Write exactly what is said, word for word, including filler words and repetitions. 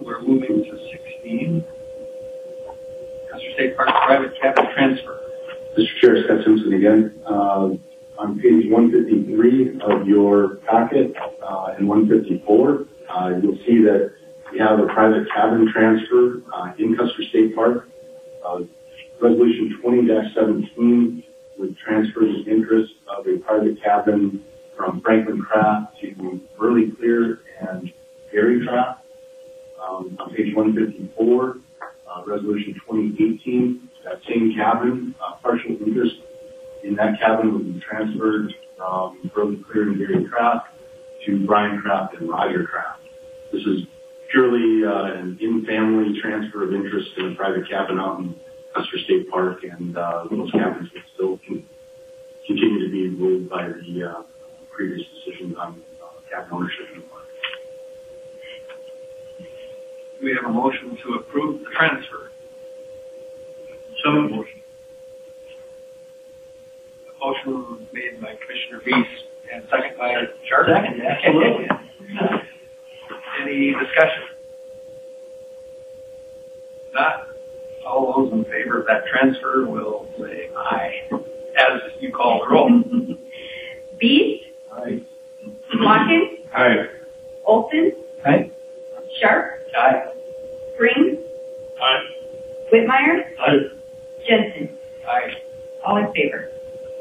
we're moving to sixteen. Custer State Park private cabin transfer. Mister Chair, Scott Simpson again. Uh, on page one fifty-three of your packet uh, and one fifty-four, uh, you'll see that we have a private cabin transfer uh, in Custer State Park. Uh, resolution twenty dash seventeen would transfer the interest of a private cabin from Franklin Craft to Burley Clear and Gary Craft. Um, on page one fifty-four, uh, resolution twenty eighteen, that same cabin, uh, partial interest in that cabin would be transferred from Burley Clear and Gary Craft to Brian Craft and Roger Craft. This is purely uh, an in-family transfer of interest in a private cabin out in Custer State Park, and uh, those cabins would still can continue to be ruled by the uh, previous decisions on uh, cabin ownership in the park. Do we have a motion to approve the transfer? So motion. A motion made by Commissioner Reese and second by Sharp. Second, absolutely. Any discussion? Not. All those in favor of that transfer will say aye. As you call the roll. Beast, Aye. Watkins, Aye. Olson, Aye. Sharp, Aye. Springs, Aye. Whitmire, Aye. Jensen. Aye. All in favor.